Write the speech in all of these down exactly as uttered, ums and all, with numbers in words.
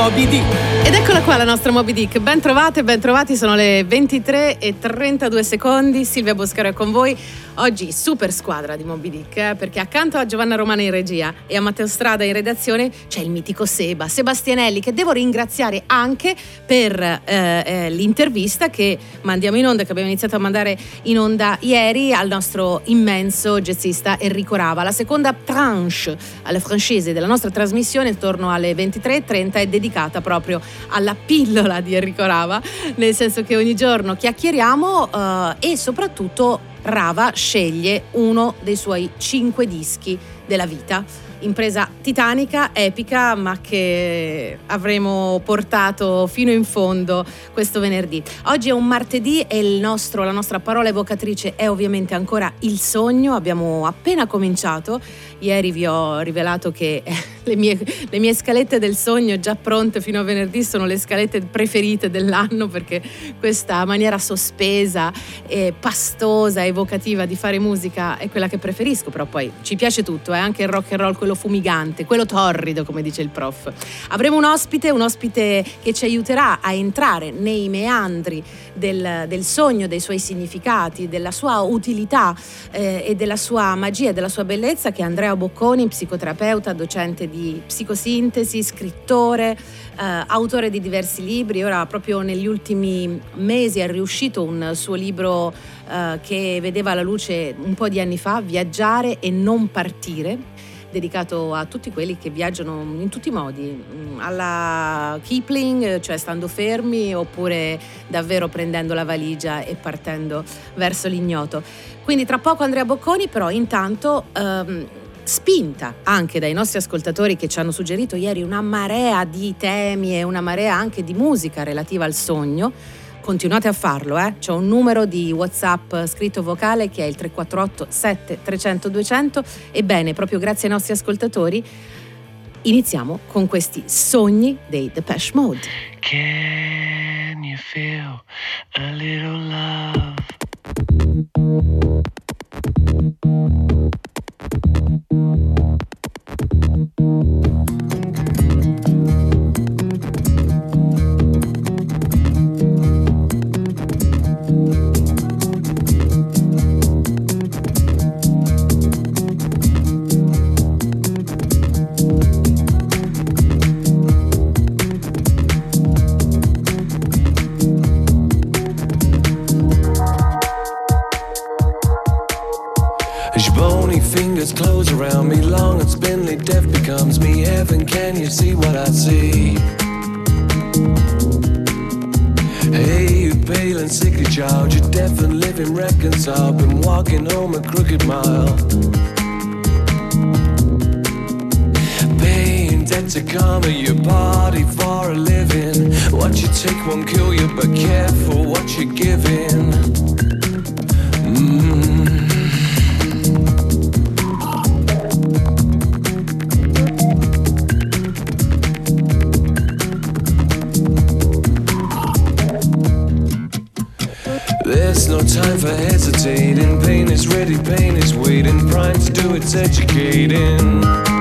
Moby Dick. Ed eccola qua la nostra Moby Dick. Ben trovate, ben trovati, sono le ventitré e trentadue secondi. Silvia Boscaro è con voi. Oggi super squadra di Moby Dick, eh, perché accanto a Giovanna Romana in regia e a Matteo Strada in redazione c'è il mitico Seba, Sebastianelli, che devo ringraziare anche per eh, eh, l'intervista che mandiamo in onda, che abbiamo iniziato a mandare in onda ieri al nostro immenso jazzista Enrico Rava. La seconda tranche alle francesi della nostra trasmissione, intorno alle ventitré e trenta, è dedicata proprio alla pillola di Enrico Rava, nel senso che ogni giorno chiacchieriamo eh, e soprattutto Rava sceglie uno dei suoi cinque dischi della vita. Impresa titanica, epica, ma che avremo portato fino in fondo questo venerdì. Oggi è un martedì e il nostro, la nostra parola evocatrice è ovviamente ancora il sogno. Abbiamo appena cominciato. Ieri vi ho rivelato che le mie, le mie scalette del sogno già pronte fino a venerdì sono le scalette preferite dell'anno, perché questa maniera sospesa e pastosa, evocativa di fare musica è quella che preferisco. Però poi ci piace tutto, è eh? anche il rock and roll, quello fumigante, quello torrido, come dice il prof. Avremo un ospite, un ospite che ci aiuterà a entrare nei meandri del, del sogno, dei suoi significati, della sua utilità eh, e della sua magia, della sua bellezza, che è Andrea Bocconi, psicoterapeuta, docente di psicosintesi, scrittore, eh, autore di diversi libri. Ora proprio negli ultimi mesi è riuscito un suo libro eh, che vedeva la luce un po' di anni fa, Viaggiare e non partire, dedicato a tutti quelli che viaggiano in tutti i modi, alla Kipling, cioè stando fermi, oppure davvero prendendo la valigia e partendo verso l'ignoto. Quindi tra poco Andrea Bocconi, però intanto ehm, spinta anche dai nostri ascoltatori che ci hanno suggerito ieri una marea di temi e una marea anche di musica relativa al sogno. Continuate a farlo, eh? C'è un numero di WhatsApp scritto vocale che è il tre quattro otto sette trecento duecento. Ebbene, proprio grazie ai nostri ascoltatori iniziamo con questi sogni dei Depeche Mode. Can you feel a little love? Close around me, long and spindly, death becomes me. Heaven, can you see what I see? Hey, you pale and sickly child, you're deaf and living reconciled, been walking home a crooked mile. Paying debt to karma, your party for a living. What you take won't kill you, but careful what you're giving. Mm. There's no time for hesitating. Pain is ready, pain is waiting. Prime to do its educating.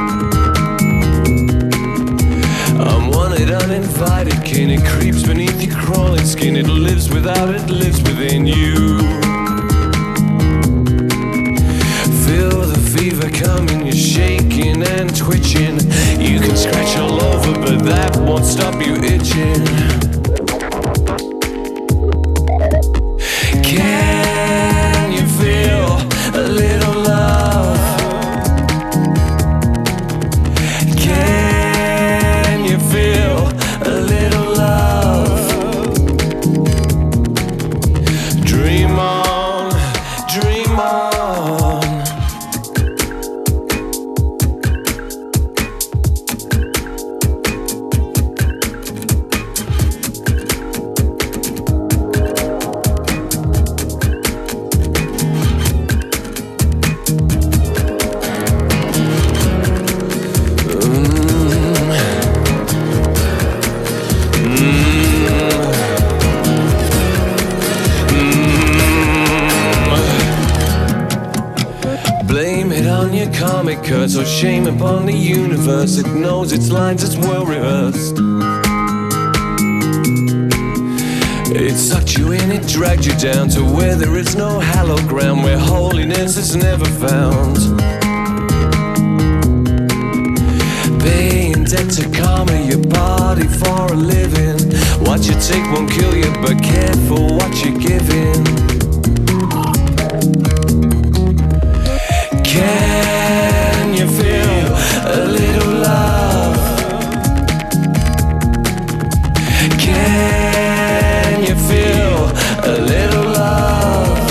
I'm wanted, uninvited kin. It creeps beneath your crawling skin. It lives without, it lives within you. Feel the fever coming, you're shaking and twitching. You can scratch all over, but that won't stop you itching. Can you feel a little love? Can you feel a little love? Dream on, dream on. Comic curse or shame upon the universe. It knows its lines, it's well rehearsed. It sucked you in, it dragged you down to where there is no hallowed ground, where holiness is never found. Paying debt to karma, your body for a living. What you take won't kill you, but careful what you're giving. Can you feel a little love? Can you feel a little love?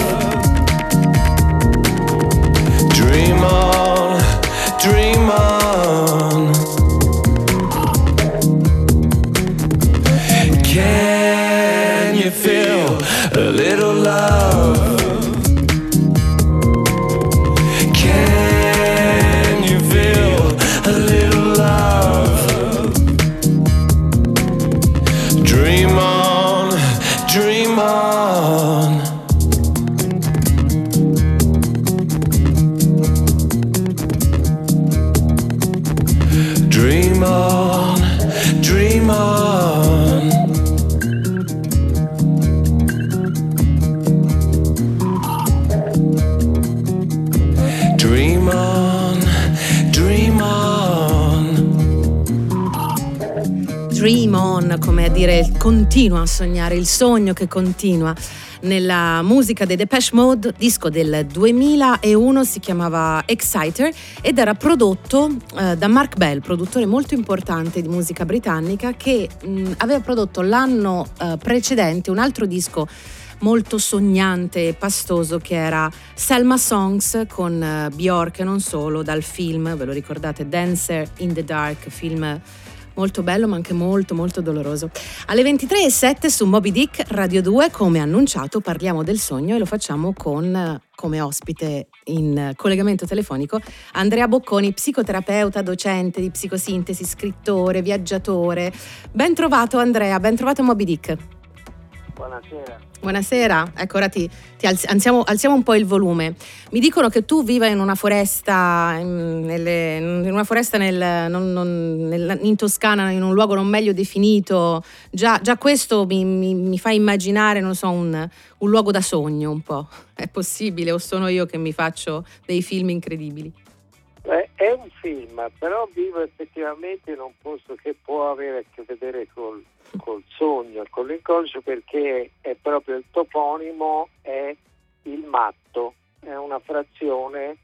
Dream on, dream on. Can you feel a little love? Can you feel a little love? Dream on, dream on. Dream on, dream on. Dream on, dream on. Dream on, come a dire, continua a sognare, il sogno che continua. Nella musica dei Depeche Mode, disco del duemilauno, si chiamava Exciter ed era prodotto eh, da Mark Bell, produttore molto importante di musica britannica, che mh, aveva prodotto l'anno eh, precedente un altro disco molto sognante e pastoso che era Selma Songs con uh, Bjork e non solo, dal film, ve lo ricordate, Dancer in the Dark, film molto bello ma anche molto molto doloroso. Alle ventitré e sette su Moby Dick Radio due, come annunciato, parliamo del sogno e lo facciamo con, come ospite in collegamento telefonico, Andrea Bocconi, psicoterapeuta, docente di psicosintesi, scrittore, viaggiatore. Ben trovato Andrea, ben trovato a Moby Dick. Buonasera. Buonasera, ecco ora ti, ti alzi, alziamo, alziamo un po' il volume. Mi dicono che tu viva in una foresta, in, nelle, in una foresta nel, non, non, nel, in Toscana, in un luogo non meglio definito. Già, già questo mi, mi, mi fa immaginare, non so, un, un luogo da sogno un po'. È possibile o sono io che mi faccio dei film incredibili? Eh, è un film, però vivo effettivamente in un posto che può avere a che vedere col, col sogno, con l'inconscio, perché è proprio il toponimo, è il Matto, è una frazione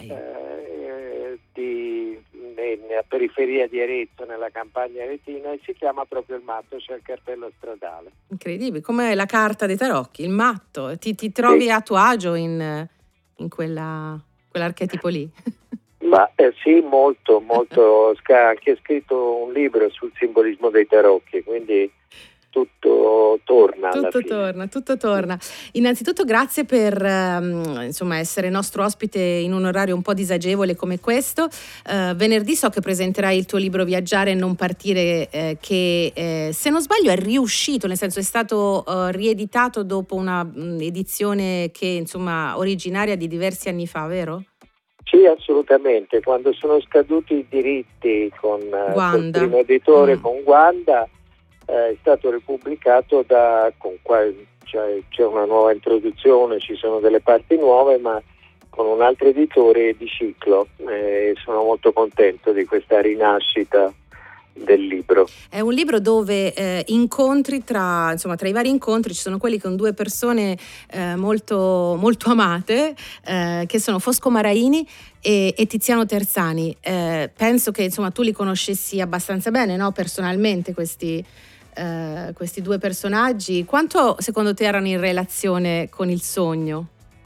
eh, di, nella periferia di Arezzo, nella campagna aretina, e si chiama proprio il Matto, c'è il cartello stradale. Incredibile, come la carta dei tarocchi, il Matto. Ti, ti trovi sì. a tuo agio in, in quella, quell'archetipo lì? Ma eh, sì, molto, molto. Ho anche scritto un libro sul simbolismo dei tarocchi, quindi tutto torna. Tutto alla fine. torna, tutto torna. Innanzitutto grazie per um, insomma essere nostro ospite in un orario un po' disagevole come questo. Uh, venerdì so che presenterai il tuo libro Viaggiare e non partire, eh, che eh, se non sbaglio è riuscito, nel senso è stato uh, rieditato dopo una um, edizione che insomma originaria di diversi anni fa, vero? Sì, assolutamente. Quando sono scaduti i diritti con il primo editore, mm. con Wanda, eh, è stato ripubblicato da con qua, cioè, c'è una nuova introduzione, ci sono delle parti nuove, ma con un altro editore di ciclo. Eh, sono molto contento di questa rinascita del libro. È un libro dove eh, incontri tra, insomma, tra i vari incontri ci sono quelli con due persone eh, molto, molto amate, eh, che sono Fosco Maraini e, e Tiziano Terzani. Eh, penso che insomma tu li conoscessi abbastanza bene, no? Personalmente questi, eh, questi due personaggi. Quanto secondo te erano in relazione con il sogno?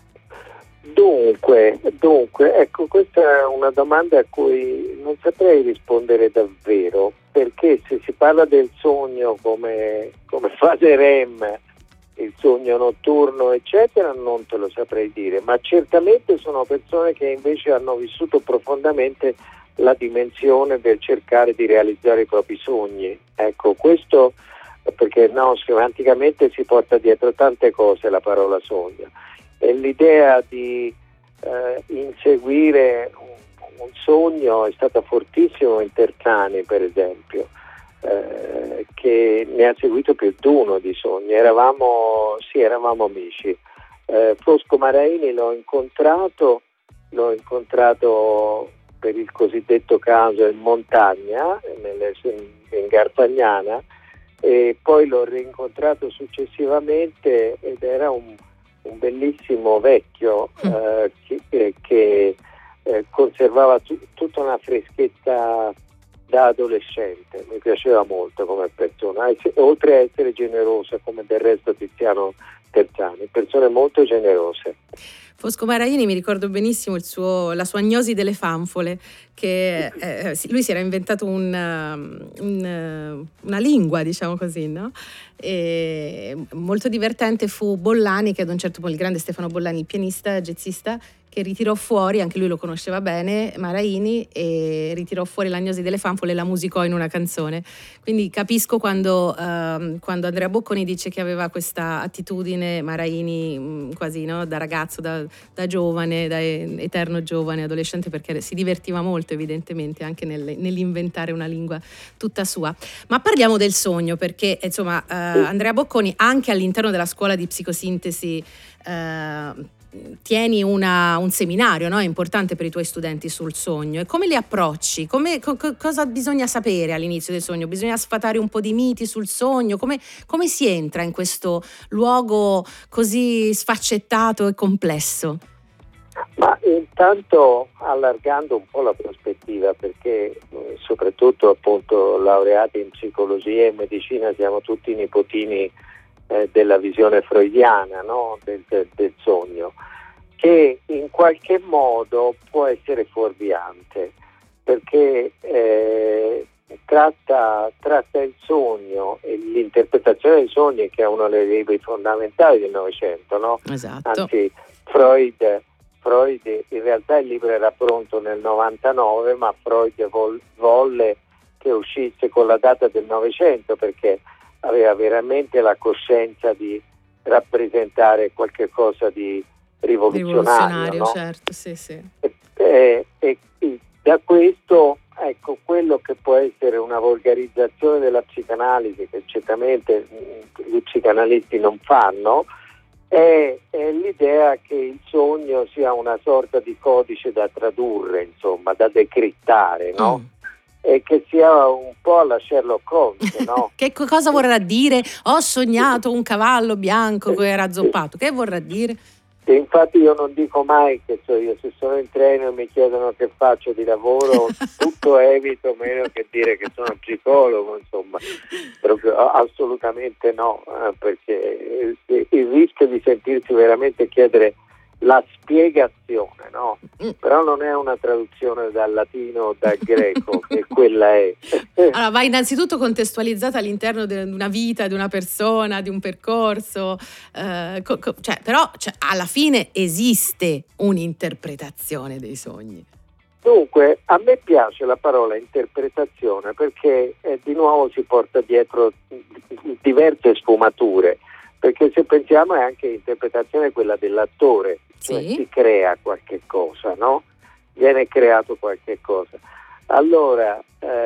Dunque, dunque, ecco, questa è una domanda a cui non saprei rispondere davvero, perché se si parla del sogno come, come fase R E M, il sogno notturno, eccetera, non te lo saprei dire, ma certamente sono persone che invece hanno vissuto profondamente la dimensione del cercare di realizzare i propri sogni. Ecco, questo perché no, semanticamente si porta dietro tante cose la parola sogno. E l'idea di eh, inseguire un, un sogno è stata fortissimo in Terzani, per esempio. eh, che ne ha seguito più di uno di sogni. Eravamo, sì, eravamo amici. Eh, Fosco Maraini l'ho incontrato, l'ho incontrato per il cosiddetto caso in montagna, nelle, in Garfagnana, e poi l'ho rincontrato successivamente ed era un, un bellissimo vecchio eh, che, che eh, conservava tu, tutta una freschezza da adolescente. Mi piaceva molto come persona, oltre a essere generosa come del resto Tiziano Terzani, persone molto generose. Fosco Maraini, mi ricordo benissimo il suo, la sua agnosi delle fanfole, che eh, lui si era inventato un, un, una lingua, diciamo così, no? E molto divertente fu Bollani, che ad un certo punto, il grande Stefano Bollani, il pianista, jazzista, che ritirò fuori, anche lui lo conosceva bene, Maraini, e ritirò fuori l'agnosi delle fanfole e la musicò in una canzone. Quindi capisco quando, uh, quando Andrea Bocconi dice che aveva questa attitudine Maraini mh, quasi, no? Da ragazzo, da, da giovane, da eterno giovane, adolescente, perché si divertiva molto evidentemente anche nel, nell'inventare una lingua tutta sua. Ma parliamo del sogno, perché insomma uh, Andrea Bocconi anche all'interno della scuola di psicosintesi uh, tieni una, un seminario, no? Importante per i tuoi studenti sul sogno. E come li approcci? Come, co, cosa bisogna sapere all'inizio del sogno? Bisogna sfatare un po' di miti sul sogno? Come, come si entra in questo luogo così sfaccettato e complesso? Ma intanto allargando un po' la prospettiva, perché soprattutto appunto laureati in psicologia e medicina siamo tutti nipotini eh, della visione freudiana, no? del, del, del sogno, che in qualche modo può essere fuorviante, perché eh, tratta, tratta il sogno e l'interpretazione dei sogni, che è uno dei libri fondamentali del Novecento, no? Esatto. Anzi, Freud Freud in realtà il libro era pronto nel novantanove, ma Freud vol- volle che uscisse con la data del Novecento, perché aveva veramente la coscienza di rappresentare qualche cosa di rivoluzionario, rivoluzionario, no? certo, sì, sì. E, e, e da questo, ecco, quello che può essere una volgarizzazione della psicanalisi, che certamente gli psicanalisti non fanno, È, è l'idea che il sogno sia una sorta di codice da tradurre, insomma, da decrittare, no? Mm. E che sia un po' alla Sherlock Holmes, no? Che cosa vorrà dire? Ho sognato un cavallo bianco che era azzoppato. Che vorrà dire? E infatti io non dico mai che so io, se sono in treno e mi chiedono che faccio di lavoro, tutto evito, meno che dire che sono psicologo, insomma, proprio assolutamente no, eh, perché il, il rischio di sentirsi veramente chiedere la spiegazione, no? Però non è una traduzione dal latino o dal greco, che quella è. Allora, va innanzitutto contestualizzata all'interno di una vita, di una persona, di un percorso, eh, co- co- cioè, però cioè, alla fine esiste un'interpretazione dei sogni. Dunque, a me piace la parola interpretazione perché eh, di nuovo si porta dietro diverse sfumature, perché se pensiamo è anche interpretazione quella dell'attore, cioè sì. Si crea qualche cosa, no? Viene creato qualche cosa. Allora,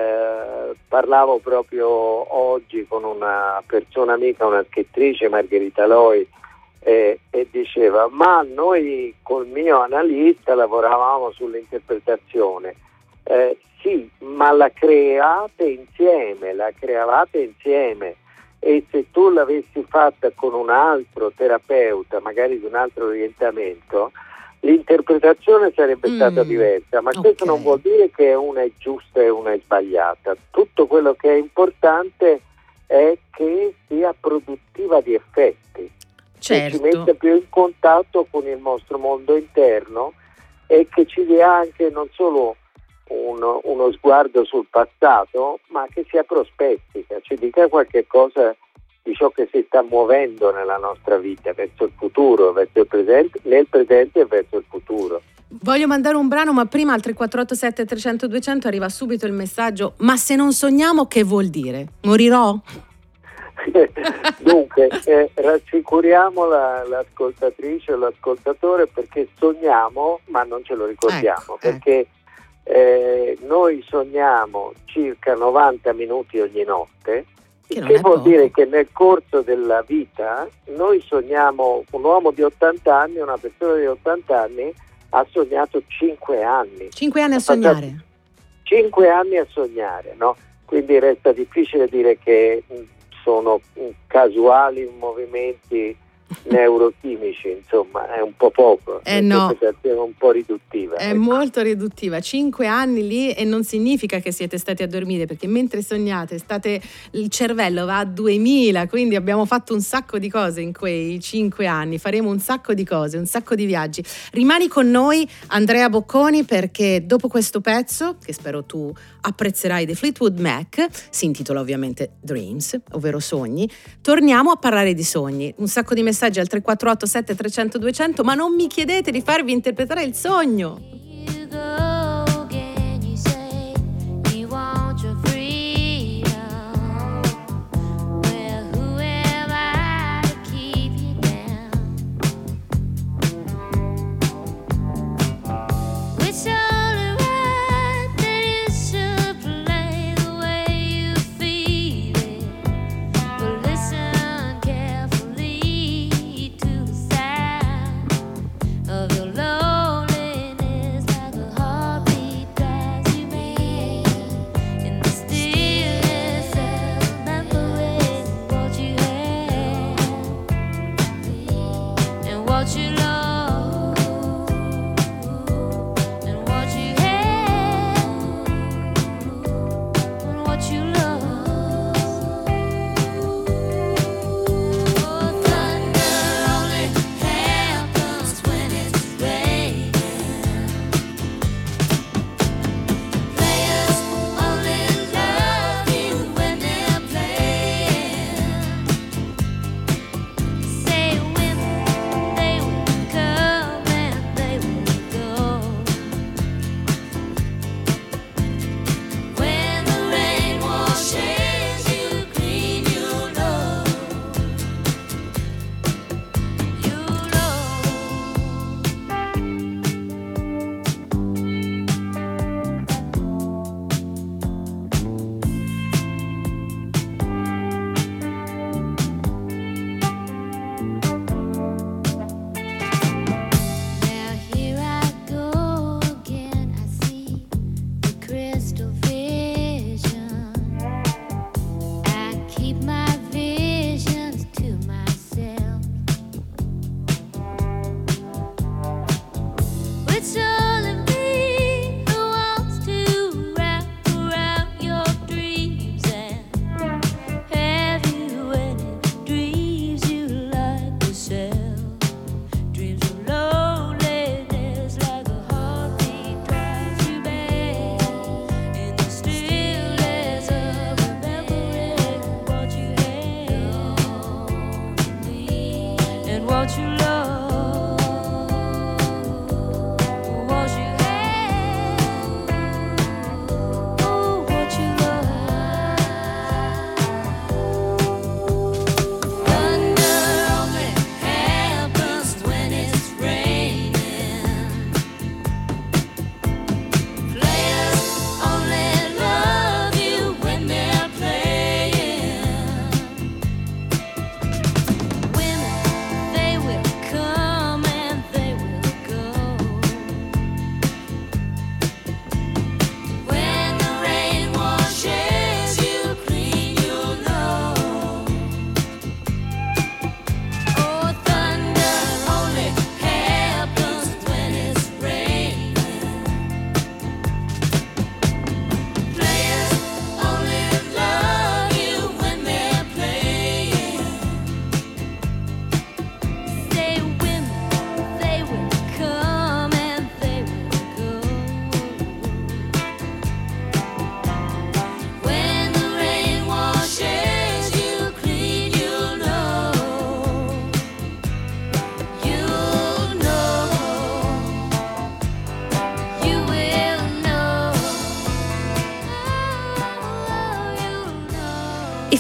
eh, parlavo proprio oggi con una persona amica, una scrittrice, Margherita Loi, eh, e diceva, ma noi col mio analista lavoravamo sull'interpretazione. Eh, sì, ma la create insieme, la creavate insieme. E se tu l'avessi fatta con un altro terapeuta, magari di un altro orientamento, l'interpretazione sarebbe mm, stata diversa, ma okay. Questo non vuol dire che una è giusta e una è sbagliata. Tutto quello che è importante è che sia produttiva di effetti, certo. Che ci metta più in contatto con il nostro mondo interno e che ci dia anche non solo Uno, uno sguardo sul passato, ma che sia prospettica, ci dica qualche cosa di ciò che si sta muovendo nella nostra vita, verso il futuro, verso il presente, nel presente e verso il futuro. Voglio mandare un brano, ma prima al tre quattro otto sette trecento duecento arriva subito il messaggio: ma se non sogniamo che vuol dire? Morirò? Dunque, eh, rassicuriamo la, l'ascoltatrice o l'ascoltatore, perché sogniamo ma non ce lo ricordiamo, ecco, perché eh. eh, noi sogniamo circa novanta minuti ogni notte, Che il non che è vuol poco. dire che nel corso della vita noi sogniamo, un uomo di ottanta anni, una persona di ottanta anni ha sognato cinque anni. Cinque anni a Ha passato sognare. cinque anni a sognare, no? Quindi resta difficile dire che mh, sono mh, casuali movimenti neurochimici, insomma, è un po' poco, Eh no. un'interpretazione un po' riduttiva. È ecco. molto riduttiva, cinque anni lì e non significa che siete stati a dormire, perché mentre sognate state, il cervello va a duemila, quindi abbiamo fatto un sacco di cose in quei cinque anni, faremo un sacco di cose, un sacco di viaggi. Rimani con noi, Andrea Bocconi, perché dopo questo pezzo, che spero tu apprezzerai, dei Fleetwood Mac, si intitola ovviamente Dreams, ovvero sogni, torniamo a parlare di sogni. Un sacco di messaggi al tre quattro otto sette tre zero zero due zero zero, ma non mi chiedete di farvi interpretare il sogno. Say when they would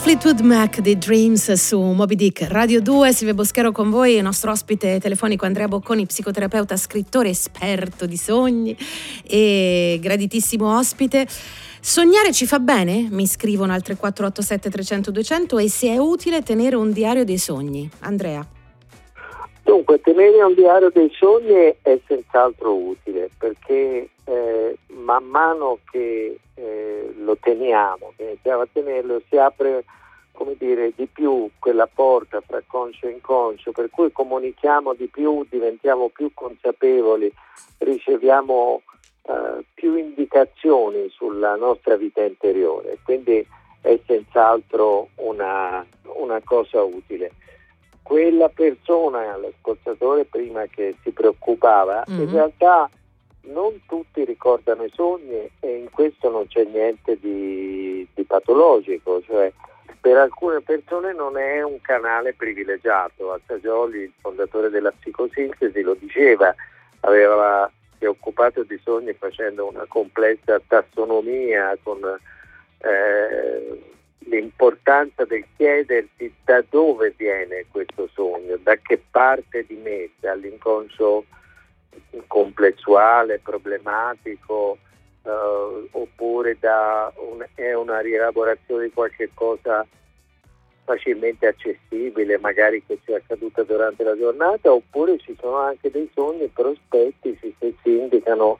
Fleetwood Mac di Dreams su Moby Dick Radio due. Silvia Boschero con voi, il nostro ospite telefonico Andrea Bocconi, psicoterapeuta, scrittore, esperto di sogni e graditissimo ospite. Sognare ci fa bene? Mi scrivono al tre quattro otto sette trecento duecento, e se è utile tenere un diario dei sogni. Andrea. Dunque, tenere un diario dei sogni è senz'altro utile, perché eh, man mano che eh, lo teniamo, che iniziamo a tenerlo, si apre, come dire, di più quella porta fra conscio e inconscio, per cui comunichiamo di più, diventiamo più consapevoli, riceviamo eh, più indicazioni sulla nostra vita interiore, quindi è senz'altro una, una cosa utile. Quella persona, l'ascoltatore prima che si preoccupava, mm-hmm. in realtà non tutti ricordano i sogni, e in questo non c'è niente di, di patologico, cioè per alcune persone non è un canale privilegiato. Assagioli, il fondatore della psicosintesi, lo diceva, aveva, si è occupato di sogni facendo una complessa tassonomia con eh, l'importanza del chiedersi da dove viene questo sogno, da che parte di me, dall'inconscio complessuale, problematico, eh, oppure da un, è una rielaborazione di qualche cosa facilmente accessibile, magari che ci è accaduta durante la giornata, oppure ci sono anche dei sogni prospettici che si indicano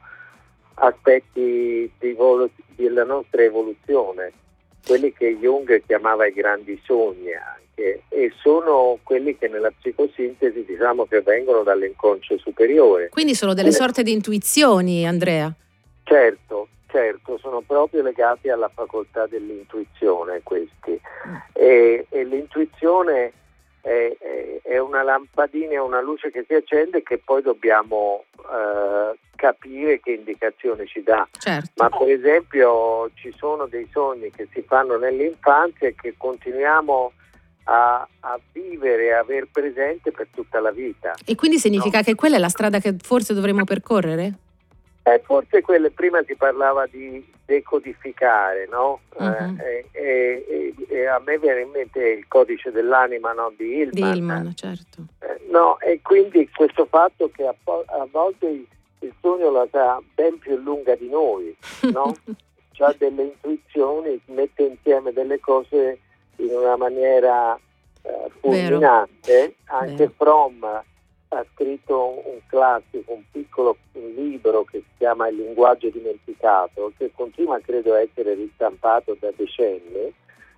aspetti di evolu- della nostra evoluzione, quelli che Jung chiamava i grandi sogni anche, e sono quelli che nella psicosintesi diciamo che vengono dall'inconscio superiore. Quindi sono delle sorte di intuizioni, Andrea? Certo, certo, sono proprio legati alla facoltà dell'intuizione questi. E, e l'intuizione è, è, è una lampadina, è una luce che si accende, che poi dobbiamo eh, capire che indicazione ci dà. Certo. Ma per esempio ci sono dei sogni che si fanno nell'infanzia e che continuiamo a, a vivere e aver presente per tutta la vita. E quindi significa no? che quella è la strada che forse dovremmo percorrere? Eh, forse quelle, prima si parlava di decodificare, no? Uh-huh. Eh, e, e, e a me viene in mente il codice dell'anima, no? Di Hillman. Di Hillman, certo. Eh, no, e quindi questo fatto che a, a volte il, il sogno la sa ben più lunga di noi, no? Ha delle intuizioni, mette insieme delle cose in una maniera eh, fulminante. Vero. Anche Vero. Fromm ha scritto un classico, un piccolo libro che si chiama Il linguaggio dimenticato, che continua credo a essere ristampato da decenni,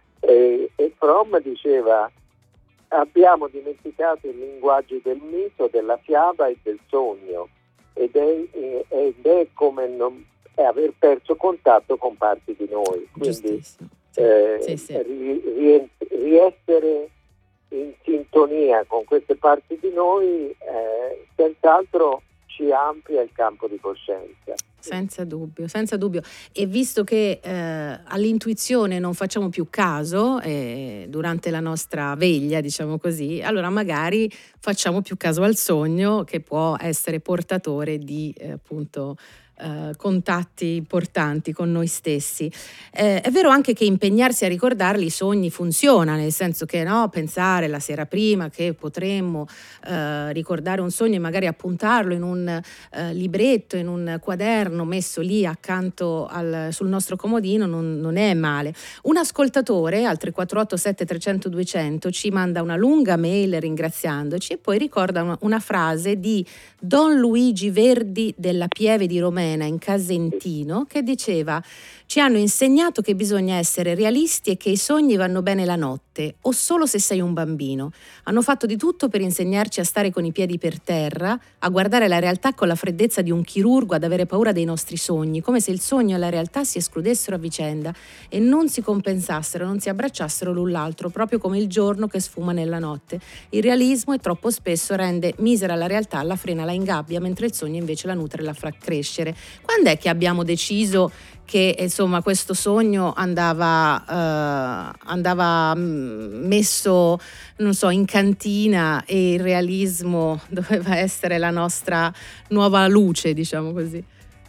e, e Fromm diceva: abbiamo dimenticato il linguaggio del mito, della fiaba e del sogno, ed è, ed è come non, è aver perso contatto con parti di noi. Quindi sì, eh, sì, sì. Ri, ri, riessere in sintonia con queste parti di noi eh, senz'altro ci amplia il campo di coscienza. Senza dubbio, senza dubbio. E visto che eh, all'intuizione non facciamo più caso eh, durante la nostra veglia, diciamo così, allora magari facciamo più caso al sogno, che può essere portatore di eh, appunto Uh, contatti importanti con noi stessi. Eh, è vero anche che impegnarsi a ricordarli i sogni funziona, nel senso che no, pensare la sera prima che potremmo uh, ricordare un sogno e magari appuntarlo in un uh, libretto, in un quaderno messo lì accanto al, sul nostro comodino non, non è male. Un ascoltatore al tre quattro otto sette trecento duecento ci manda una lunga mail ringraziandoci e poi ricorda una, una frase di Don Luigi Verdi della Pieve di Romena in Casentino, che diceva: ci hanno insegnato che bisogna essere realisti e che i sogni vanno bene la notte o solo se sei un bambino. Hanno fatto di tutto per insegnarci a stare con i piedi per terra, a guardare la realtà con la freddezza di un chirurgo, ad avere paura dei nostri sogni, come se il sogno e la realtà si escludessero a vicenda e non si compensassero, non si abbracciassero l'un l'altro, proprio come il giorno che sfuma nella notte. Il realismo è troppo spesso rende misera la realtà, la frena, la ingabbia, mentre il sogno invece la nutre e la fa crescere. Quando è che abbiamo deciso che insomma questo sogno andava, uh, andava messo, non so, in cantina e il realismo doveva essere la nostra nuova luce, diciamo così?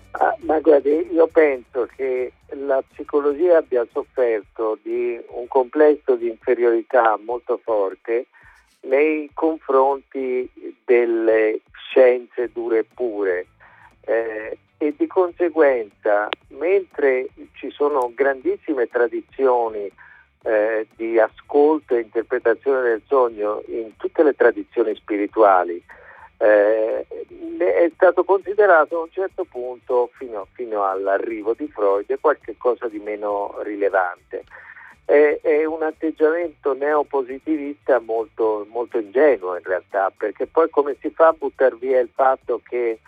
Ah, ma guardi, io penso che la psicologia abbia sofferto di un complesso di inferiorità molto forte nei confronti delle scienze dure e pure, eh, e di conseguenza, mentre ci sono grandissime tradizioni eh, di ascolto e interpretazione del sogno in tutte le tradizioni spirituali, Eh, è stato considerato a un certo punto, fino, fino all'arrivo di Freud, qualche cosa di meno rilevante. È, è un atteggiamento neopositivista molto, molto ingenuo in realtà, perché poi come si fa a buttare via il fatto che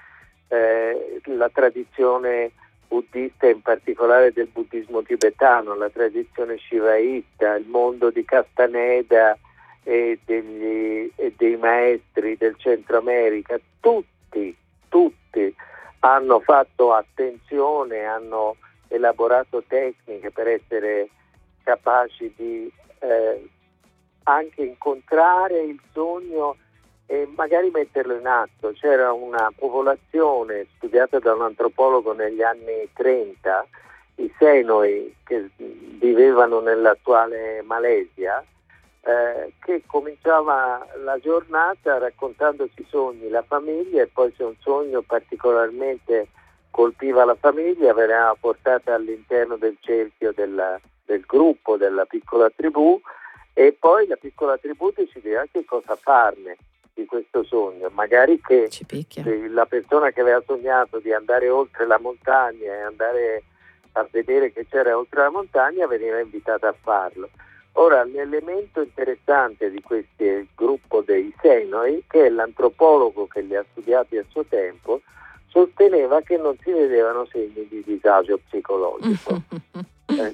eh, la tradizione buddista, in particolare del buddismo tibetano, la tradizione shivaista, il mondo di Castaneda e, degli, e dei maestri del Centro America, tutti, tutti hanno fatto attenzione, hanno elaborato tecniche per essere capaci di eh, anche incontrare il sogno e magari metterlo in atto. C'era una popolazione studiata da un antropologo negli anni trenta, i Senoi, che vivevano nell'attuale Malesia, Eh, che cominciava la giornata raccontandosi i sogni, la famiglia, e poi se un sogno particolarmente colpiva la famiglia veniva portata all'interno del cerchio della, del gruppo, della piccola tribù, e poi la piccola tribù decideva che cosa farne di questo sogno, magari che la persona che aveva sognato di andare oltre la montagna e andare a vedere che c'era oltre la montagna veniva invitata a farlo. Ora, l'elemento interessante di questo gruppo dei Senoi, che è l'antropologo che li ha studiati a suo tempo, sosteneva che non si vedevano segni di disagio psicologico. eh,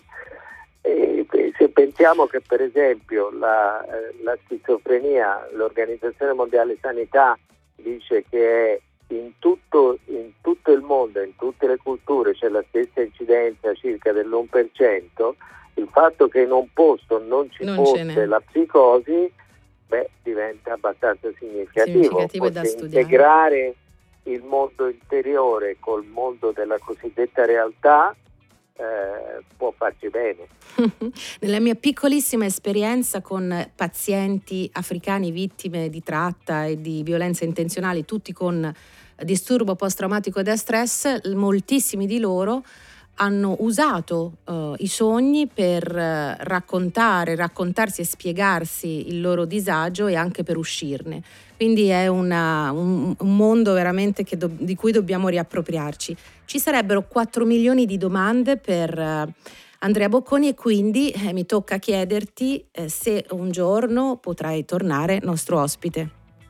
e se pensiamo che per esempio la, la schizofrenia, l'Organizzazione Mondiale Sanità dice che è in tutto, in tutto il mondo, in tutte le culture c'è la stessa incidenza circa dell'uno per cento, il fatto che in un posto non ci non fosse la psicosi, beh, diventa abbastanza significativo. Significativo da studiare. Integrare il mondo interiore col mondo della cosiddetta realtà eh, può farci bene. Nella mia piccolissima esperienza con pazienti africani vittime di tratta e di violenza intenzionali, tutti con disturbo post-traumatico da stress, moltissimi di loro hanno usato uh, i sogni per uh, raccontare, raccontarsi e spiegarsi il loro disagio e anche per uscirne. Quindi è una, un, un mondo veramente che do, di cui dobbiamo riappropriarci. Ci sarebbero quattro milioni di domande per uh, Andrea Bocconi e quindi eh, mi tocca chiederti eh, se un giorno potrai tornare nostro ospite.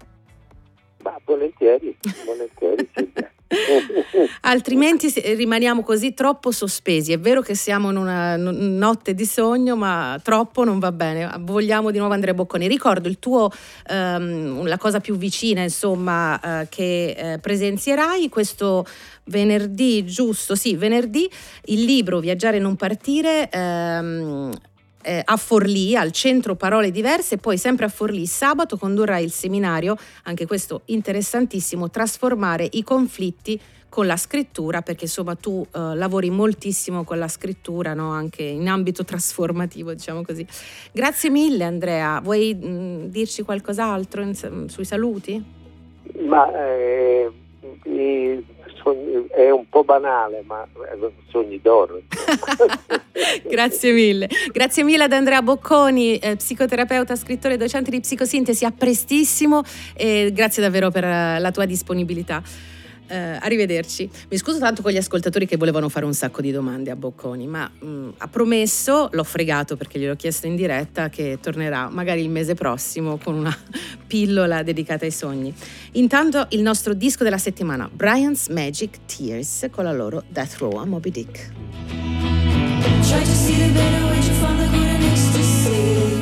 Ma volentieri, volentieri sì. Altrimenti rimaniamo così troppo sospesi. È vero che siamo in una notte di sogno, ma troppo non va bene. Vogliamo di nuovo Andrea Bocconi. Ricordo il tuo um, la cosa più vicina, insomma, uh, che uh, presenzierai questo venerdì, giusto? Sì, venerdì, il libro Viaggiare e non partire. Um, a Forlì, al centro Parole Diverse, e poi sempre a Forlì sabato condurrai il seminario, anche questo interessantissimo, Trasformare i conflitti con la scrittura, perché insomma tu uh, lavori moltissimo con la scrittura, no? Anche in ambito trasformativo, diciamo così. Grazie mille Andrea, vuoi mh, dirci qualcos'altro in, sui saluti? Ma eh, è un po' banale, ma sogni d'oro. Grazie mille. Grazie mille ad Andrea Bocconi, eh, psicoterapeuta, scrittore, docente di psicosintesi. A prestissimo e grazie davvero per la tua disponibilità. Eh, arrivederci. Mi scuso tanto con gli ascoltatori che volevano fare un sacco di domande a Bocconi, ma mh, ha promesso, l'ho fregato perché gliel'ho chiesto in diretta, che tornerà magari il mese prossimo con una pillola dedicata ai sogni. Intanto il nostro disco della settimana, Brian's Magic Tears, con la loro Death Row a Moby Dick. Try to see the better